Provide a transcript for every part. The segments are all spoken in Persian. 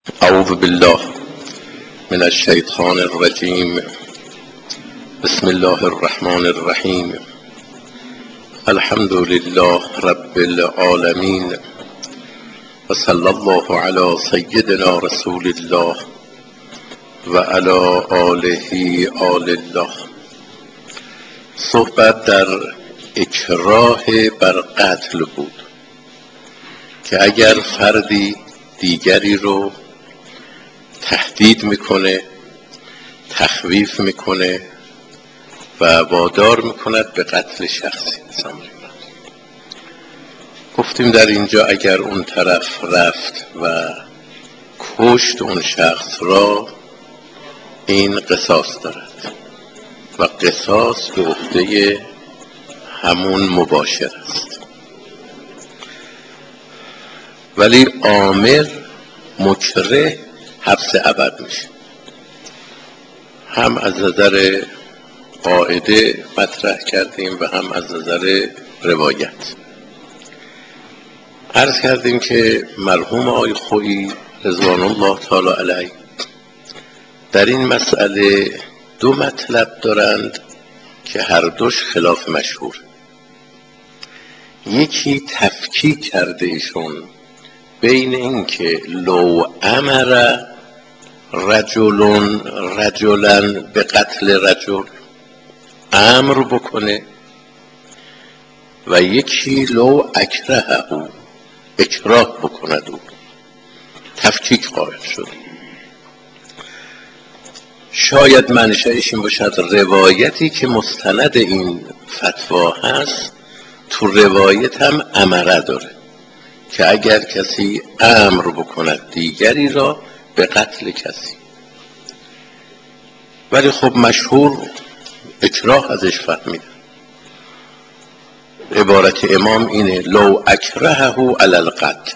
اعوذ بالله من الشیطان الرجیم. بسم الله الرحمن الرحیم. الحمد لله رب العالمین و صلی الله علی سیدنا رسول الله و علی آله آل الله. صحبت در اکراه بر قتل بود که اگر فردی دیگری رو تهدید میکنه، تخویف میکنه و وادار میکند به قتل شخصی. گفتیم در اینجا اگر اون طرف رفت و کشت اون شخص را، این قصاص دارد و قصاص به عهده همون مباشر است. ولی آمر مکره حبس ابد میشه. هم از نظر قاعده مطرح کردیم و هم از نظر روایت. عرض کردیم که مرحوم آقای خویی رضوان الله تعالی علیه در این مسئله دو مطلب دارند که هر دوش خلاف مشهور. یکی تفکیک کرده ایشون بین این که لو امر رجلا به قتل رجل امر بکنه و یکی لو اکره او اکراه بکند. او تفکیک قائل شد. شاید منشأش این باشد روایتی که مستند این فتوا هست، تو روایت هم امره داره که اگر کسی امر بکند دیگری را به قتل کسی، ولی خب مشهور اکراه ازش فهمیدن. عبارت امام اینه لو اکرهه علی القتل.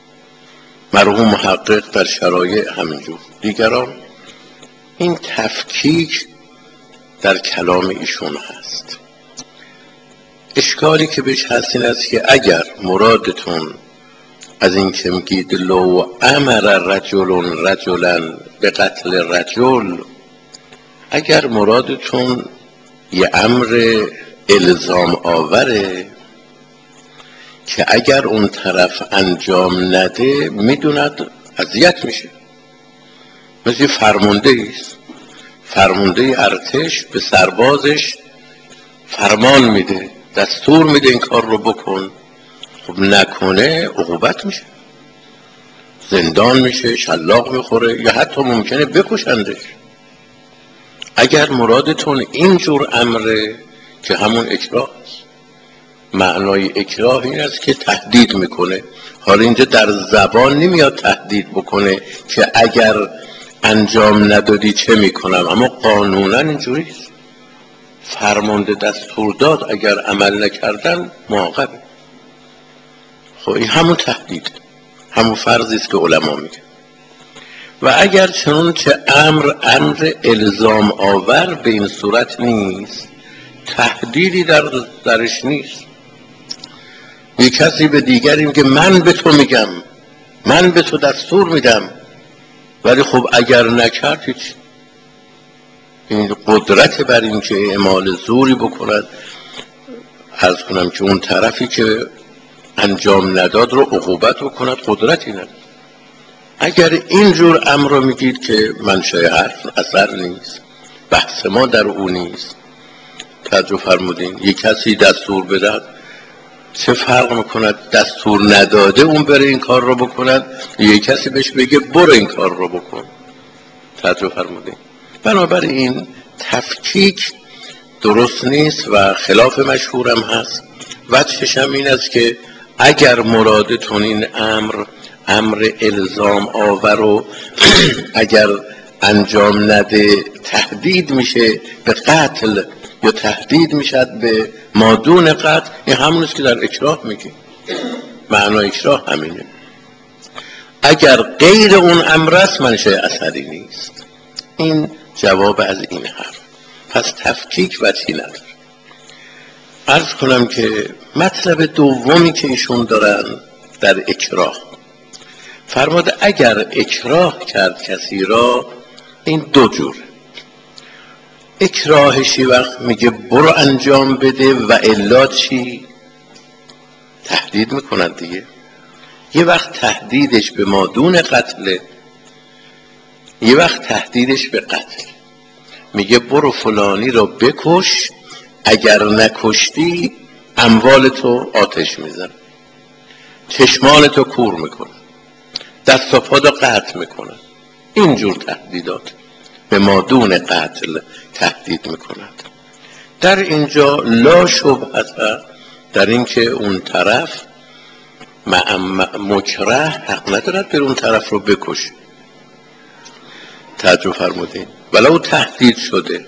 مرحوم محقق در شرایع همینجور. دیگران این تفکیک در کلام ایشون هست. اشکالی که بهش هست این است که اگر مرادتون از این که میگید لو امر رجلا به قتل رجل، اگر مرادتون یه امر الزام آوره که اگر اون طرف انجام نده میدوند اذیت میشه، مثل فرمانده ایست، فرمانده ارتش به سربازش فرمان میده، دستور میده این کار رو بکن، خب نکنه عقوبت میشه، زندان میشه، شلاق میخوره یا حتی ممکنه بکشندش. اگر مرادتون اینجور امره که همون اکراه است. معنای اکراه این است که تهدید میکنه. حالا اینجا در زبان نمیاد تهدید بکنه که اگر انجام ندادی چه میکنم، اما قانونا اینجوریست. فرمانده دستور داد، اگر عمل نکردن معاقبه. خب این همون تهدید، همون فرضی است که علما میگن. و اگر چنانچه امر الزام آور به این صورت نیست، تهدیدی درش نیست. یک کسی به دیگری میگه من به تو میگم، من به تو دستور میدم، ولی خب اگر نکرد هیچ. این قدرت بر این که اعمال زوری بکند، عرض کنم که اون طرفی که انجام نداد رو عقوبت بکند، قدرتی نداره. اگر اینجور امر رو میگید که منشأ حرف اثر نیست، بحث ما در اون نیست، توجه فرمودین. یک کسی دستور بدهد، چه فرق میکند دستور نداده اون بره این کار رو بکند، یک کسی بهش بگه برو این کار رو بکن. توجه فرمودین. بنابراین تفکیک درست نیست و خلاف مشهورم هست. وجهش هم این است که اگر مرادتون این امر الزام آور و اگر انجام نده تهدید میشه به قتل یا تهدید میشد به مادون قتل، این همون است که در اکراه میگیم. معنای اکراه همینه. اگر غیر اون امر است منشأ اثری نیست. این جواب از این حرف. پس تفکیک وجهی نداره. عرض کنم که مطلب دومی که ایشون دارن در اکراه، فرمود اگر اکراه کرد کسی را، این دو جور. اکراهشی وقت میگه برو انجام بده و الا چی؟ تهدید میکنن دیگه. یه وقت تهدیدش به مادون قتله، یه وقت تهدیدش به قتل. میگه برو فلانی را بکش، اگر نکشتی اموال تو آتش میزن، چشمان تو کور میکنن، دست و پا رو قطع میکنن. اینجور تهدیدات به مادون قتل تهدید میکنند. در اینجا لا شبهت در اینکه اون طرف مکره حق ندارد بر اون طرف رو بکشه. توجه فرمودین؟ ولو تهدید شده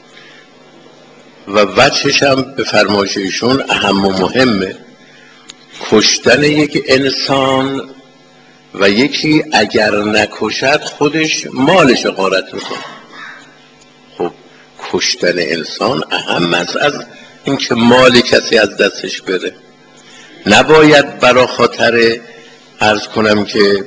و وجهش هم به فرمایش ایشون اهم و مهمه، کشتن یک انسان و یکی اگر نکشد خودش مالش غارت میکنه. خب کشتن انسان اهم است از اینکه مال کسی از دستش بره. نباید برا خاطر عرض کنم که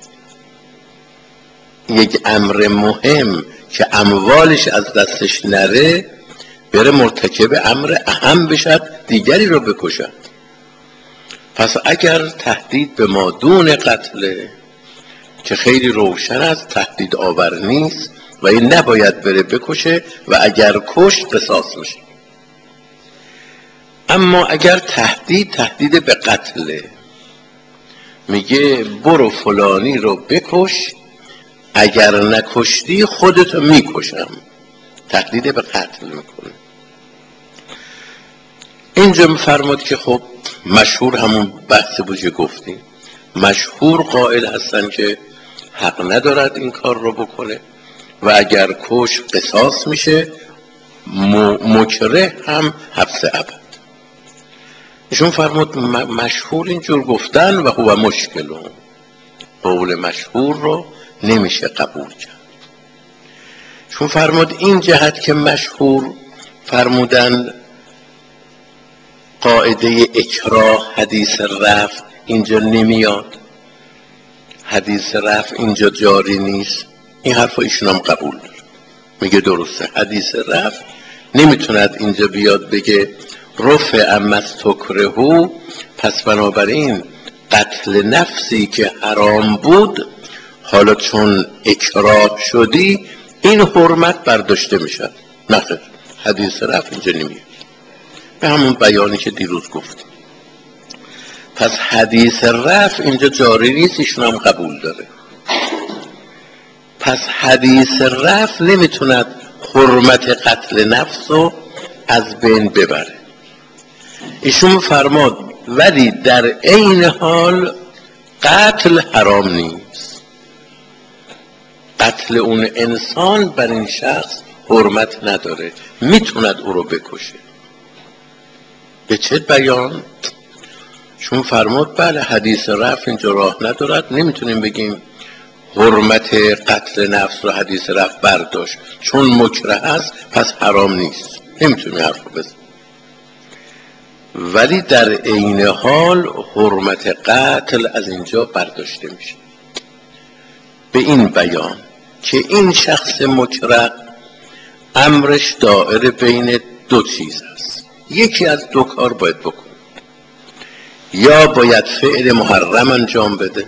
یک امر مهم که اموالش از دستش نره بره مرتکب امر اهم بشد، دیگری رو بکشد. پس اگر تهدید به مادون قتله که خیلی روشن است تهدید آور نیست و این نباید بره بکشه و اگر کشت قصاص میشه. اما اگر تهدید به قتله، میگه برو فلانی رو بکش، اگر نکشتی خودتو میکشم، تهدید به قتل میکنه. اینجا میفرماد که خب مشهور همون بحث بوجه گفتیم، مشهور قائل هستن که حق ندارد این کار رو بکنه و اگر کش قصاص میشه، مکره هم حبس ابد. ایشون فرمود مشهور اینجور گفتن و هو مشکل، قول مشهور رو نمیشه قبول کرد. چون فرمود این جهت که مشهور فرمودن قاعده اکراه حدیث رفع اینجا نمیاد، حدیث رفع اینجا جاری نیست، این حرف ایشون هم قبول داره، میگه درسته حدیث رفع نمیتوند اینجا بیاد بگه رفع اما استکرهو، پس بنابراین قتل نفسی که حرام بود حالا چون اکراه شدی این حرمت برداشته میشد. نه، حدیث رفع اینجا نمیاد، به همون بیانی که دیروز گفتیم. پس حدیث رفع اینجا جاری نیست، ایشون هم قبول داره. پس حدیث رفع نمیتوند حرمت قتل نفس رو از بین ببره. ایشون فرماد ولی در عین حال قتل حرام نیست، قتل اون انسان بر این شخص حرمت نداره، میتوند او رو بکشه. به چه بیان؟ چون فرمود بله حدیث رفع اینجا راه ندارد، نمیتونیم بگیم حرمت قتل نفس رو حدیث رفع برداشت، چون مکره است پس حرام نیست، نمیتونیم حرف رو بزنیم. ولی در عین حال حرمت قتل از اینجا برداشته میشه به این بیان که این شخص مکره امرش دائر بین دو چیز است، یکی از دو کار باید بکنه، یا باید فعل محرم انجام بده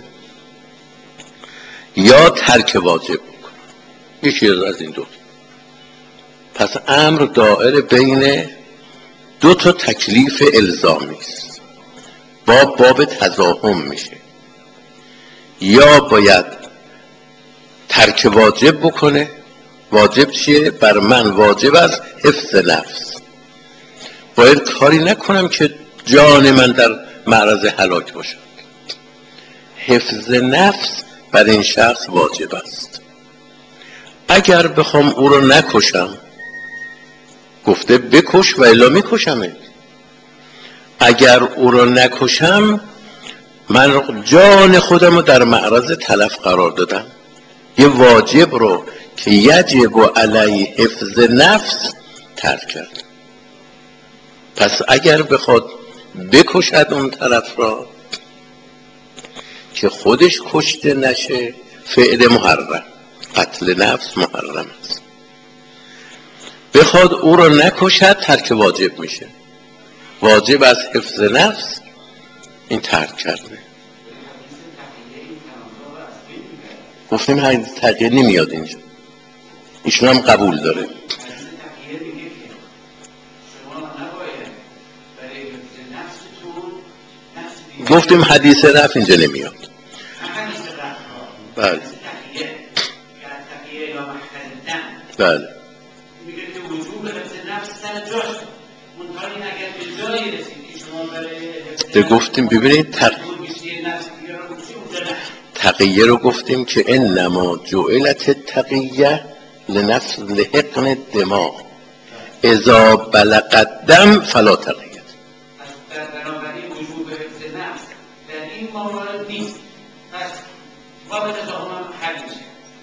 یا ترک واجب بکنه، یکی از این دو. پس امر دائر بین دو تا تکلیف الزامی است، باب تزاحم میشه، یا باید ترک واجب بکنه. واجب چیه؟ بر من واجب است حفظ نفس، باید کاری نکنم که جان من در معرض هلاک باشد، حفظ نفس بر این شخص واجب است. اگر بخوام او رو نکشم، گفته بکش و الا میکشمه، اگر او رو نکشم من جان خودم رو در معرض تلف قرار دادم، یه واجب رو که یجب علی حفظ نفس ترک کرد. پس اگر بخواد بکشد اون طرف را که خودش کشته نشه فعل محرم، قتل نفس محرم است. بخواد او رو نکشد ترک واجب میشه. واجب از حفظ نفس این ترک کرده. گفتیم حدیث تقیه نمیاد اینجا، ایشون هم قبول داره. گفتیم حدیث رفع اینجا نمیاد. بله بله میگه که وجوب حفظ نفس سر جاش منتها این اگر به جایی رسید که شما برای گفتیم ببینید تقیه رو گفتیم که انما جعلت التقیه لنفس حقن دماغ اذا بلغ الدم فلا تقیه. بنابراین وجوب حفظ نفس در این مورد نیست، پس باب تضاهم هم حل میشه.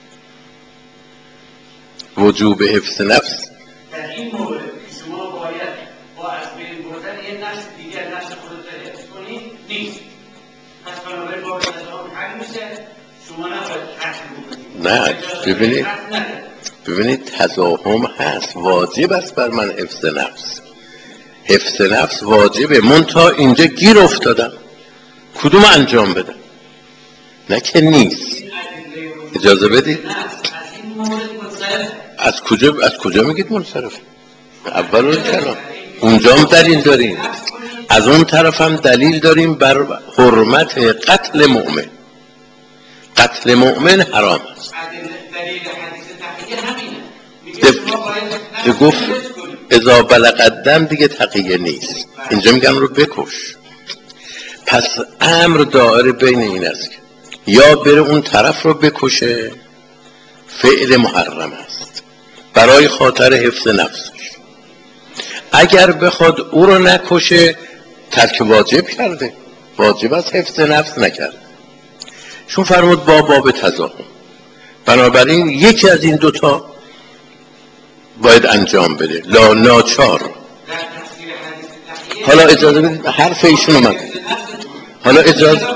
وجوب حفظ نفس در این مورد که شما باید با از بین بردن یه نفس دیگر نفس خودت حفظ کنید نیست، پس بنابراین باب تضاهم حل میشه، شما نباید حل کنید. نه ببینید تضاهم هست، واجب است بر من حفظ نفس. حفظ نفس واجبه، منتها اینجا گیر افتادم کدوم انجام بدم، نه که نیست. اجازه بدید. از کجا میگید منصرف؟ اول کلام اونجا هم دلیل داریم، از اون طرف هم دلیل داریم بر حرمت قتل مؤمن. قتل مؤمن حرام است. گفت اذا بلغ الدم دیگه تقیه نیست، اینجا میگن رو بکش. پس امر دائره بین این است که یا بره اون طرف رو بکشه، فعل محرم است برای خاطر حفظ نفسش. اگر بخواد او رو نکشه ترک واجب کرده، واجب از حفظ نفس نکرده، چون فرمود باب تضاهم. بنابراین یکی از این دوتا باید انجام بده، لا ناچار. حالا اجازه بدید حرف ایشون اومد، حالا اجازه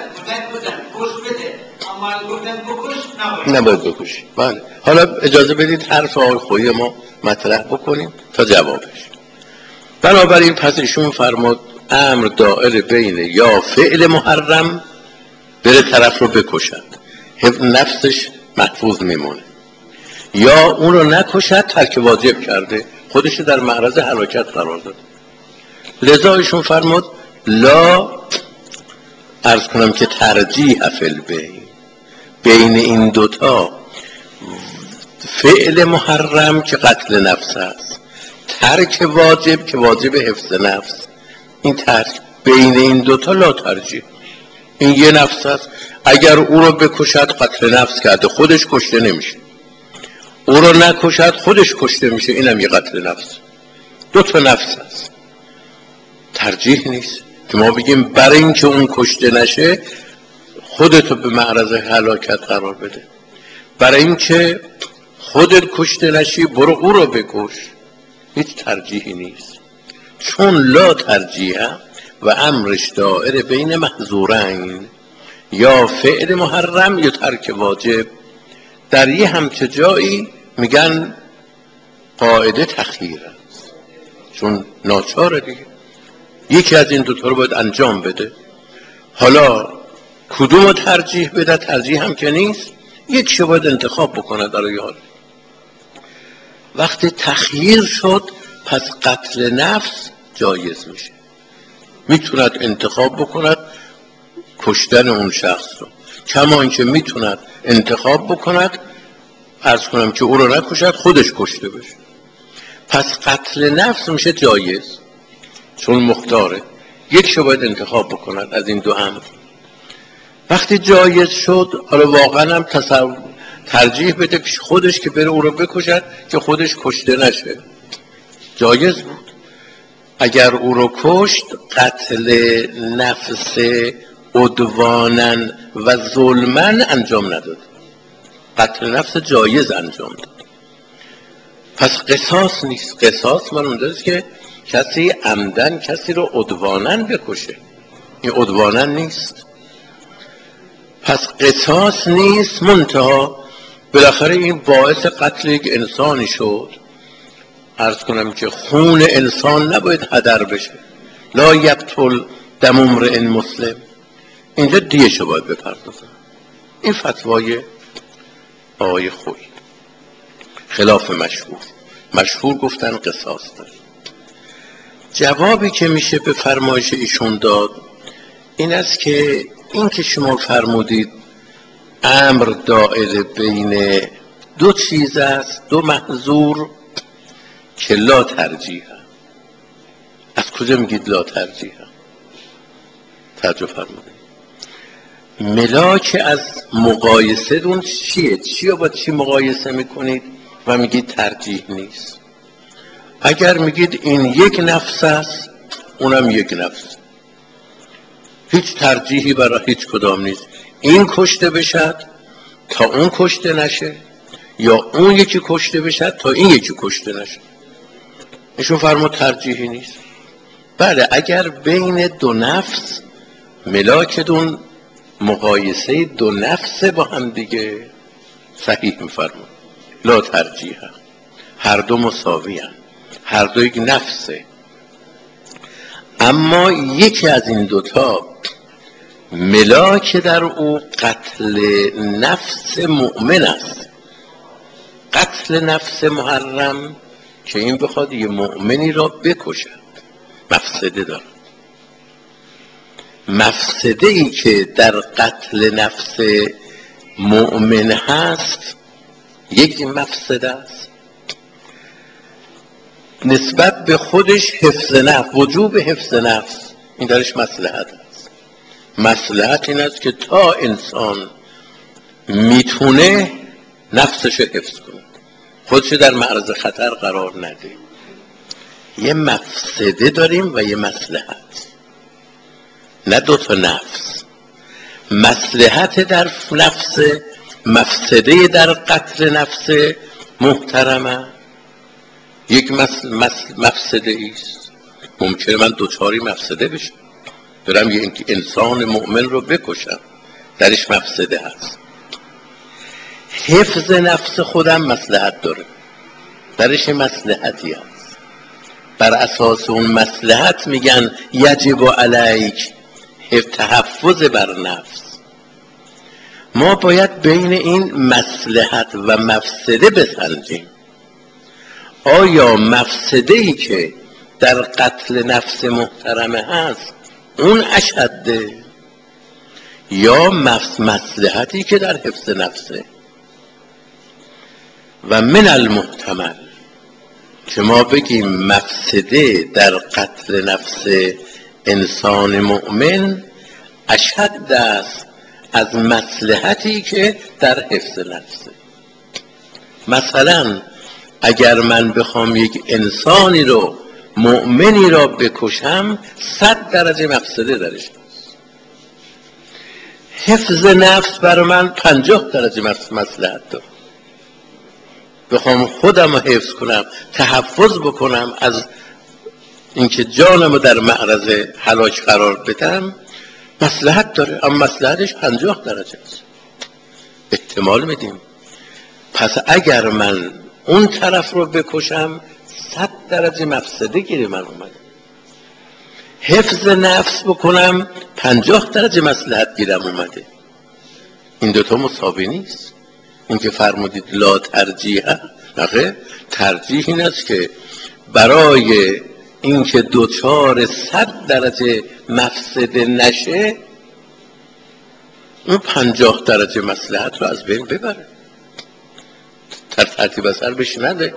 نباید بکشی. بله حالا اجازه بدید حرف آقای خویی ما مطرح بکنیم تا جوابش. بنابراین پس ایشون فرمود امر دائر بین یا فعل محرم بره طرف رو بکشد، نفسش محفوظ میمونه، یا اون رو نکشد ترک واجب کرده، خودش در معرض هلاکت قرار داده. لذا ایشون فرمود لا عرض کنم که ترجیح فعل بین این دوتا، فعل محرم که قتل نفس است، ترک واجب که واجب حفظ نفس، این ترک بین این دوتا لا ترجیح. این یه نفس است، اگر او رو بکشد قتل نفس کرده، خودش کشته نمیشه، او رو نکشد خودش کشته میشه، اینم یه قتل نفس. دو تا نفس است، ترجیح نیست که ما بگیم برای این که اون کشته نشه خودتو به معرض هلاکت قرار بده، برای این که خودت کشته نشی برو او رو بکش. هیچ ترجیحی نیست، چون لا ترجیح و امرش دائره بین محظورین، یا فعل محرم یا ترک واجب. در یه همچه جایی میگن قاعده تخییر است، چون ناچاره دیگه، یکی از این دوتا رو باید انجام بده. حالا کدوم رو ترجیح بده؟ ترجیح هم که نیست، یکیش باید انتخاب بکنه برای حال. وقتی تخییر شد پس قتل نفس جایز میشه، میتوند انتخاب بکند کشتن اون شخص رو، کما اینکه میتوند انتخاب بکند عرض کنم که او رو نکشد خودش کشته بشه. پس قتل نفس میشه جایز چون مختاره، یکیشو باید انتخاب بکند از این دو امر. وقتی جایز شد حالا واقعا هم ترجیح بده پیش خودش که بره او رو بکشد که خودش کشته نشه، جایز بود. اگر او رو کشت قتل نفس عدوانا و ظلما انجام نداد، قتل نفس جایز انجام داد. پس قصاص نیست. قصاص من اونجاست که کسی عمدن کسی رو عدوانا بکشه، این عدوانا نیست. پس قصاص نیست، منتها بالاخره این باعث قتل یک انسانی شد. عرض کنم که خون انسان نباید هدر بشه. لا یقتل دم امرئ مسلم، اینجا دیه‌شو باید بپردازن. این فتوای آقای خویی خلاف مشهور گفتن قصاص داره. جوابی که میشه به فرمایش ایشون داد این است که این که شما فرمودید امر دائر بین دو چیز است، دو محظور که لا ترجیح. از کجا میگید لا ترجیح؟ توجه فرمودید. ملاک از مقایسه دون چیه؟ چی با چی مقایسه میکنید و میگید ترجیح نیست؟ اگر میگید این یک نفس است اونم یک نفس، هیچ ترجیحی برای هیچ کدام نیست. این کشته بشد تا اون کشته نشه، یا اون یکی کشته بشد تا این یکی کشته نشه. ایشون فرمود ترجیحی نیست. بله، اگر بین دو نفس ملاکتون مقایسه دو نفس با هم دیگه صحیح میفرمود لا ترجیح، هر دو مساوی هم، هر دو یک نفسه. اما یکی از این دوتا ملاک در او قتل نفس مؤمن است، قتل نفس محرم که این بخواد یه مؤمنی را بکشد مفسده دارد. مفسده ای که در قتل نفس مؤمن هست یک مفسده است، نسبت به خودش حفظ نفس، وجوب حفظ نفس، این درش مصلحت است. مصلحت این است که تا انسان میتونه نفسش حفظ کنه، خودش در معرض خطر قرار نده. یه مفسده داریم و یه مصلحت، نه دوتا نفس. مصلحت در نفس، مفسده در قتل نفس محترمه یک مفسده ایست. ممکنه من دوچاری مفسده بشم، برم یه انسان مؤمن رو بکشم، درش مفسده هست. حفظ نفس خودم مصلحت داره، درش مصلحتی هست. بر اساس اون مصلحت میگن یجب علیک تحفظ بر نفس. ما باید بین این مصلحت و مفسده بسنجیم. آیا مفسده ای که در قتل نفس محترمه هست اون اشده، یا مصلحتی که در حفظ نفسه؟ و من المحتمل که ما بگیم مفسده در قتل نفس انسان مؤمن اشد است از مصلحتی که در حفظ نفسه. مثلا اگر من بخوام یک انسانی رو، مؤمنی را بکشم، 100 درجه مفسده درش هست. حفظ نفس برای من 50 درجه مصلحت داره. بخوام خودم رو حفظ کنم، تحفظ بکنم از اینکه جانم رو در معرض هلاک قرار بدم، مصلحت داره، اما مصلحتش 50 درجه است. احتمال میدیم. پس اگر من اون طرف رو بکشم 100 درجه مفسده گیره من اومده. حفظ نفس بکنم 50 درجه مصلحت گیرم اومده. این دوتا مساوی نیست. این که فرمودید لا ترجیح، نخه ترجیح این است که برای اینکه دوچار 100 درجه مفسده نشه، اون 50 درجه مصلحت رو از بین ببره، ترتیب اثر بشه نده.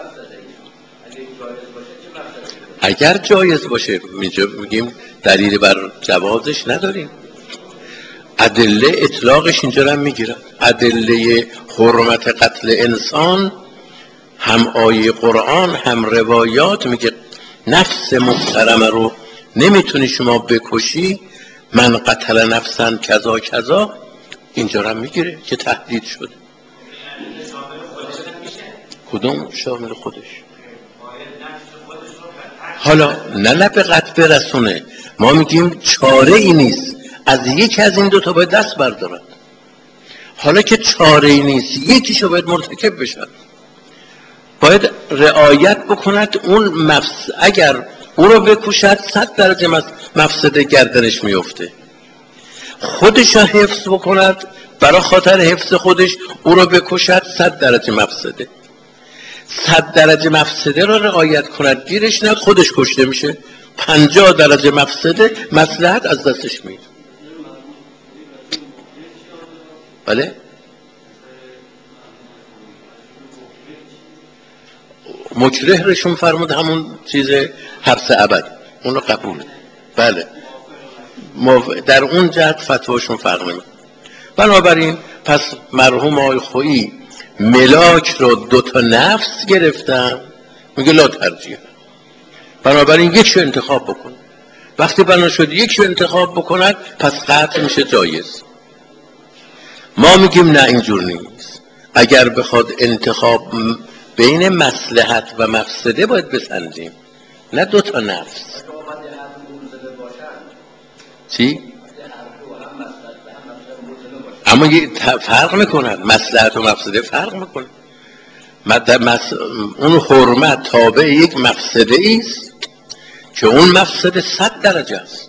اگر جایز باشه میگیم دلیل بر جوازش نداریم. ادله اطلاقش اینجا هم میگیرن. ادله حرمت قتل انسان هم آیه قرآن هم روایات میگه نفس محترمه رو نمیتونی شما بکشی، من قتل نفسن کذا کذا، اینجا هم میگیره که تهدید شده. کدوم شامل خودش؟ حالا نه به قتل برسونه، ما میگیم چاره ای نیست، از یکی از این دوتا باید دست بردارن. حالا که چاره‌ای نیست یکیشو باید مرتکب بشن، باید رعایت بکند اون اگر او رو بکشد 100 درجه مفسده گردنش میفته، خودش رو حفظ بکند برای خاطر حفظ خودش او رو بکشد 100 درجه مفسده. 100 درجه مفسده رو رعایت کند گیرش نه خودش کشته میشه، 50 درجه مفسده مصلحت از دستش میره. بله مکره رشون فرمود همون چیز حبس ابد اونو قبوله. بله در اون جهت فتواشون فرق نمیکنه. بنابراین پس مرحوم آقای خویی ملاک رو 2 نفس گرفتن، میگه لا ترجیح، بنابراین یکشو انتخاب بکن. وقتی بنا شد یکشو انتخاب بکند پس قطع میشه جایز. ما میگیم نه اینجور نیست، اگر بخواد انتخاب بین مصلحت و مفسده باید بسنجیم، نه 2 نفس. چی؟ اما فرق میکنن، مصلحت و مفسده فرق میکنن. اون حرمت تابع یک مفسده ایست که اون مفسده 100 درجه است.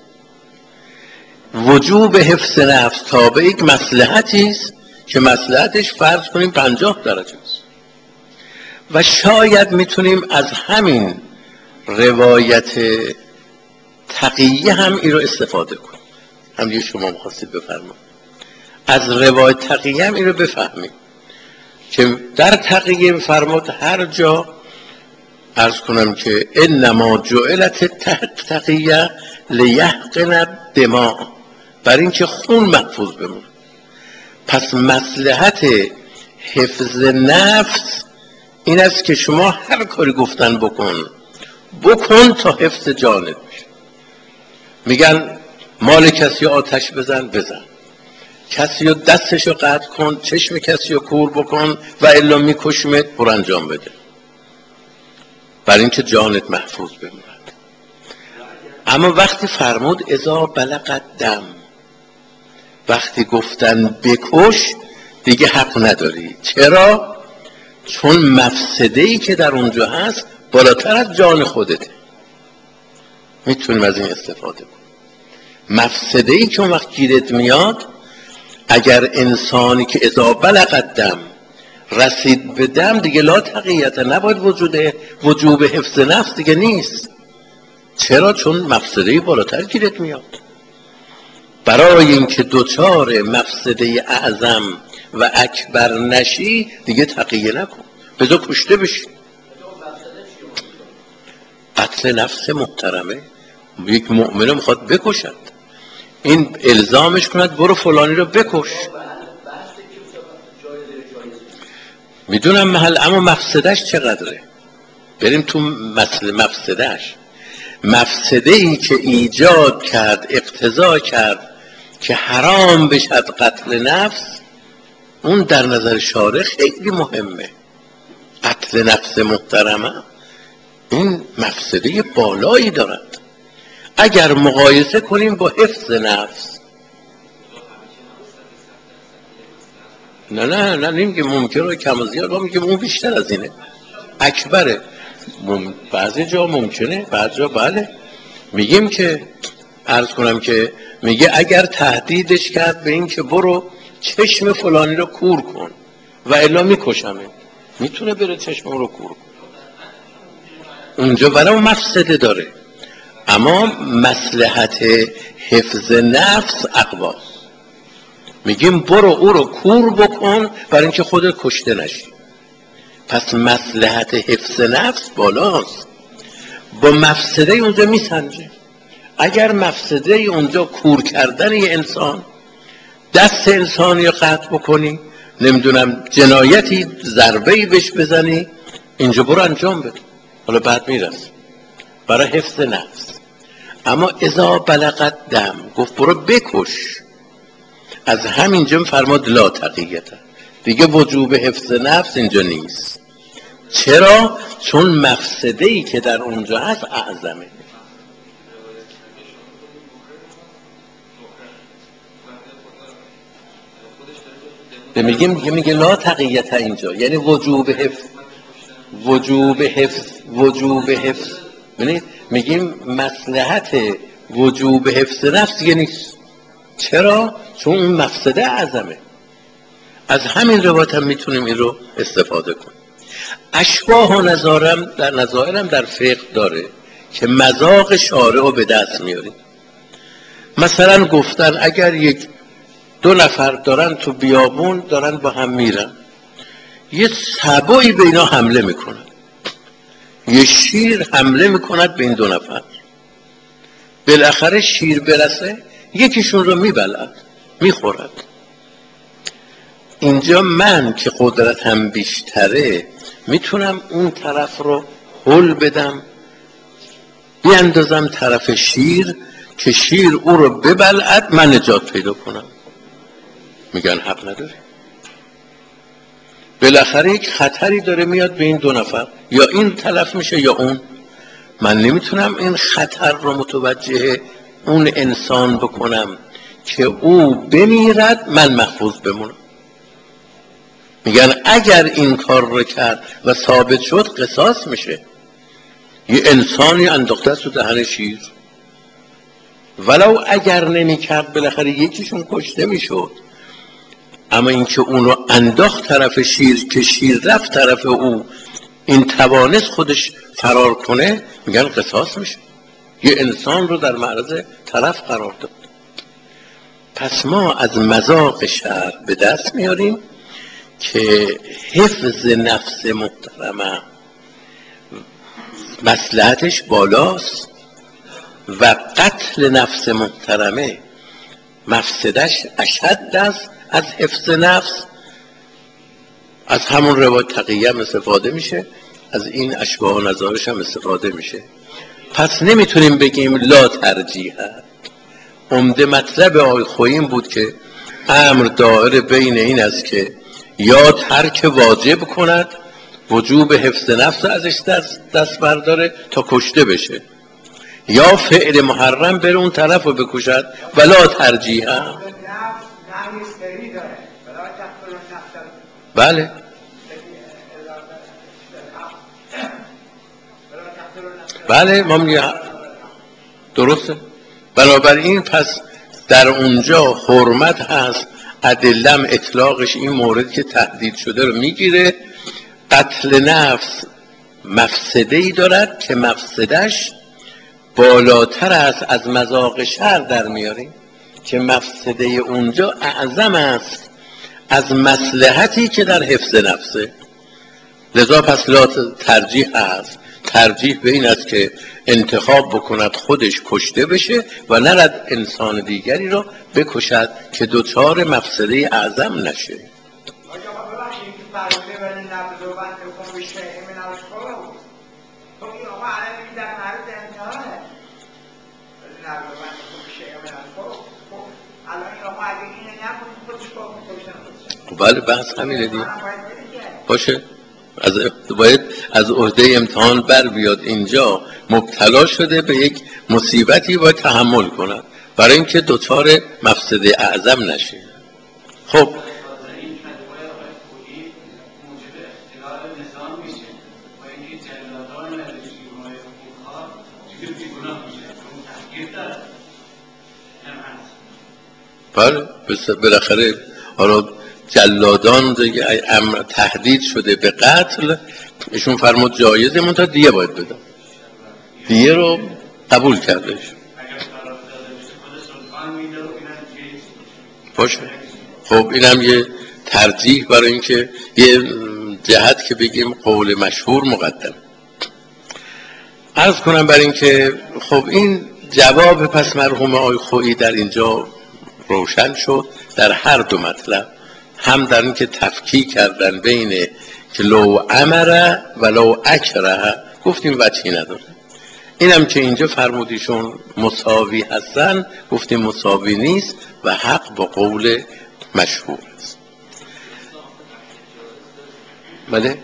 وجوب حفظ نفس تابع یک مصلحتی است که مصلحتش فرض کنیم 50 درجه است. و شاید میتونیم از همین روایت تقیه هم این رو استفاده کنیم. همین شما می‌خواستید بفرمایید، از روایت تقیه هم این رو بفهمیم که در تقیه فرمود هر جا عرض کنم که انما جعلت تقیه لیحقن الدماء، برای اینکه خون محفوظ بمونه. پس مصلحت حفظ نفس این است که شما هر کاری گفتن بکن تا حفظ جانت بشه. میگن مال کسی آتش بزن، کسی رو دستشو قطع کن، چشم کسی رو کور بکن و الا میکشمت، برو انجام بده برای اینکه جانت محفوظ بماند. اما وقتی فرمود اذا بلغ دم، وقتی گفتن بکش دیگه حق نداری. چرا؟ چون مفسده‌ای که در اونجا هست بالاتر از جان خودته. میتونیم از این استفاده کنیم. مفسده‌ای که اون وقت گیرت میاد، اگر انسانی که اذا بلغ دم رسید به دم دیگه لا تقییت، نباید وجوب حفظ نفس دیگه نیست. چرا؟ چون مفسده‌ای بالاتر گیرت میاد. برای اینکه دوچار مفسده اعظم و اکبر نشی دیگه تقیه نکن، بذار کشته بشی. قتل نفس محترمه، یک مؤمنه میخواد بکشد، این الزامش کند برو فلانی رو بکش. میدونم محل، اما مفسدهش چقدره؟ بریم تو مفسدهش. مفسده ای که ایجاد کرد، اقتضا کرد که حرام بشد قتل نفس، اون در نظر شارع خیلی مهمه. قتل نفس محترمه این مفسده بالایی دارد. اگر مقایسه کنیم با حفظ نفس، نه نمیگه ممکنه کم و زیاد، ما میگیم اون بیشتر از اینه، اکبره. بعضی جا ممکنه، بعضی جا بله. میگیم که عرض کنم که میگه اگر تهدیدش کرد به این که برو چشم فلانی رو کور کن و الا میکشمه، میتونه بره چشم رو کور کن، اونجا برای مفسده داره. اما مصلحت حفظ نفس اقواست. میگیم برو او رو کور بکن برای اینکه خودت کشته نشی. پس مصلحت حفظ نفس بالاست، با مفسده اونجا میسنجه. اگر مفسده اونجا کور کردن یه انسان، دست انسانی رو قطع بکنی، نمیدونم جنایتی ضربه‌ای بهش بزنی، اینجا برو انجام بده، حالا بعد میرس برای حفظ نفس. اما اذا بلغ دم گفت برو بکش، از همینجا فرمود لا تقییت، دیگه وجوب حفظ نفس اینجا نیست. چرا؟ چون مفسده‌ای که در اونجا هست اعظمه. میگه لا تقیت اینجا یعنی وجوب حفظ، وجوب حفظ. ببینید میگیم مصلحت وجوب حفظ نفس دیگه نیست. چرا؟ چون اون مفسده اعظمه. از همین روایت هم میتونیم این رو استفاده کنیم. اشباه و نظائرم در فقه داره که مذاق شارع رو به دست میاریم. مثلا گفتن اگر یک دو نفر دارن تو بیابون دارن با هم میرن، یه سبایی به اینا حمله میکنن، یه شیر حمله میکند به این دو نفر، بالاخره شیر برسه یکیشون رو میبلد میخورد. اینجا من که قدرتم بیشتره میتونم اون طرف رو هل بدم بیاندازم طرف شیر که شیر او رو ببلعد من نجات پیدا کنم. میگن حق نداره. بالاخره یک خطری داره میاد به این دو نفر، یا این تلف میشه یا اون. من نمیتونم این خطر رو متوجه اون انسان بکنم که او بمیرد من محفوظ بمونم. میگن اگر این کار رو کرد و ثابت شد قصاص میشه. یه انسانی انداخته است تو دهن شیر، ولو اگر نمی کرد بالاخره یکیشون کشته میشد، اما اینکه اون رو انداخت طرف شیر که شیر رفت طرف او، این توانست خودش فرار کنه، میگن قصاص میشه. یه انسان رو در معرض طرف قرار داد. پس ما از مذاق شرع به دست میاریم که حفظ نفس محترمه مصلحتش بالاست و قتل نفس محترمه مفسدش اشد است از حفظ نفس. از همون روایت تقیه هم استفاده میشه، از این اشباه و نظارش هم استفاده میشه. پس نمیتونیم بگیم لا ترجیح. عمده مطلب آقای خویی بود که امر دائر بین این است که یا ترک واجب کند، وجوب حفظ نفس ازش دست برداره تا کشته بشه، یا فعل محرم بره اون طرف رو بکشد. ولا ترجیح. بله بله ما میگه درسته. بنابراین پس در اونجا حرمت هست، ادلم اطلاقش این مورد که تهدید شده رو میگیره. قتل نفس مفسده ای دارد که مفسدش بالاتر است از مذاق شرع در میاریم، که مفسده اونجا اعظم است از مصلحتی که در حفظ نفسه. لذا پس لا ترجیح هست. ترجیح به این است که انتخاب بکند خودش کشته بشه و نرد انسان دیگری را بکشد که دوچار مفسده اعظم نشه. بله بحث همینه دیگه. باشه باید از عهده امتحان بر بیاد. اینجا مبتلا شده به یک مصیبتی باید تحمل کنه برای اینکه دوچار مفسده اعظم نشه. خب بله بالاخره حالا جلادان دیگه امر تهدید شده به قتل، ایشون فرمود جایزه، منتها دیه باید بدم. دیه رو قبول کردش. باشه. خب اینم یه ترجیح برای اینکه یه جهت که بگیم قول مشهور مقدم. عرض کنم برای اینکه خب این جواب پس مرحوم آقای خویی در اینجا روشن شد در هر دو مطلب، هم در اینکه تفکیک کردن بین که لو امره و لو اکره گفتیم وجهی نداره. اینم که اینجا فرمودیشون مساوی هستن گفتیم مساوی نیست و حق با قول مشهور است. بله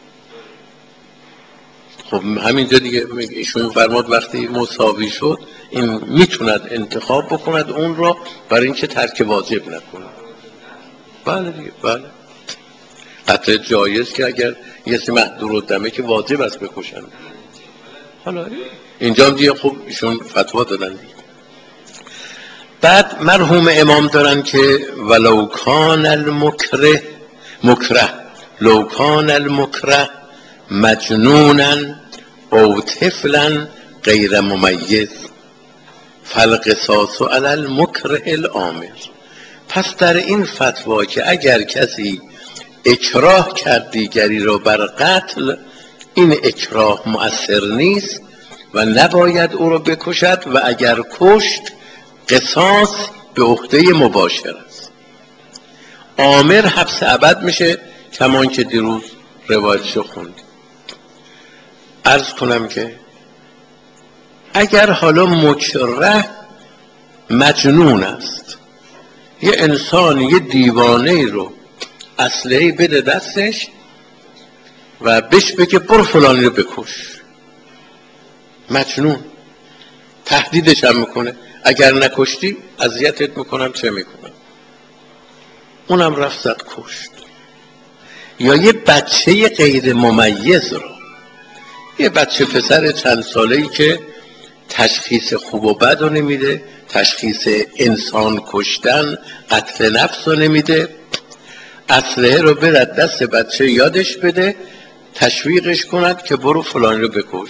خب همینجا دیگه ایشون فرمود وقتی مساوی شد این میتوند انتخاب بکند اون را برای اینکه ترک واجب نکنه. بله دیگه، بله. قتل جایز که اگر یه سی محظورالدمه که واجب است بکشن. حالا اینجا هم دیگه خوب ایشون فتوا دادن دیگه. بعد مرحوم امام دارن که ولو کان المکره لو کان المکره مجنونا او طفلا غیر ممیز فالقصاص علی المکره الآمر. پس در این فتوا که اگر کسی اکراه کرد دیگری را بر قتل، این اکراه مؤثر نیست و نباید او را بکشد و اگر کشت قصاص به عهده مباشر است. آمر حبس ابد میشه، کمان که دیروز روایتشو خوند. عرض کنم که اگر حالا مکره مجنون است، یه انسان یه دیوانه رو اسلحه بده دستش و بهش بگه برو فلانی رو بکش، مجنون، تهدیدش هم میکنه اگر نکشتی اذیتت میکنم چه میکنم، اونم رفت زد کشت. یا یه بچه غیر ممیز رو، یه بچه پسر چند ساله‌ای که تشخیص خوب و بد رو نمیده، تشخیص انسان کشتن قتل نفس رو نمیده، اسلحه رو برد دست بچه یادش بده، تشویقش کند که برو فلان رو بکش.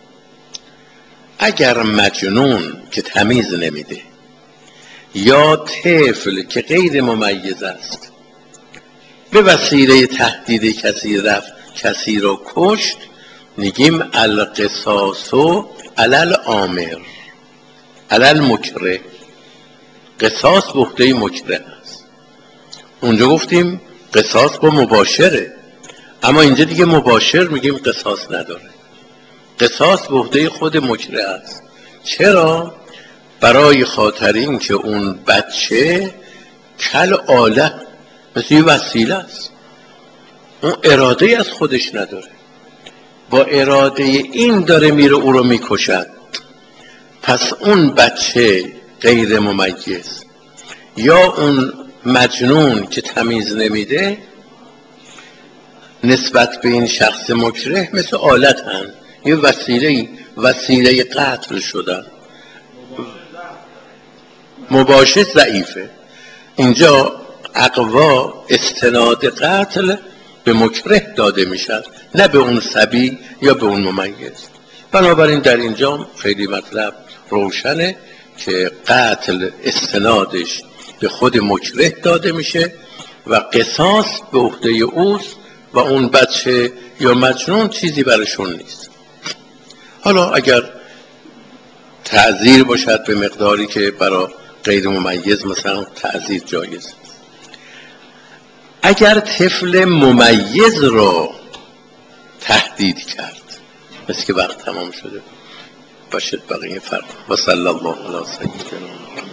اگر مجنون که تمیز نمیده یا طفل که غیر ممیز است به وسیله تهدید کسی رفت کسی رو کشت، میگیم القصاص علی الآمر علی المکره، قصاص به عهده مکره است. اونجا گفتیم قصاص با مباشره، اما اینجا دیگه مباشر میگیم قصاص نداره، قصاص به عهده خود مکره است. چرا؟ برای خاطر این که اون بچه کل آله مثل یه وسیله است، اون اراده از خودش نداره، با اراده این داره میره او رو میکشد. پس اون بچه غیر ممیز یا اون مجنون که تمیز نمیده نسبت به این شخص مکره مثل آلت هست، یه وسیله قتل شدن. مباشر ضعیفه، اینجا اقوا استناد قتل به مکره داده میشد، نه به اون صبی یا به اون ممیز. بنابراین در اینجا خیلی مطلب روشنه که قتل استنادش به خود مکره داده میشه و قصاص به عهده اوست و اون بچه یا مجنون چیزی برشون نیست. حالا اگر تعزیر باشد به مقداری که برای غیر ممیز مثلا تعزیر جایز. اگر طفل ممیز را تهدید کرد، مثل که وقت تمام شده باشد بقیه فرق و صلی الله علیه و سلم.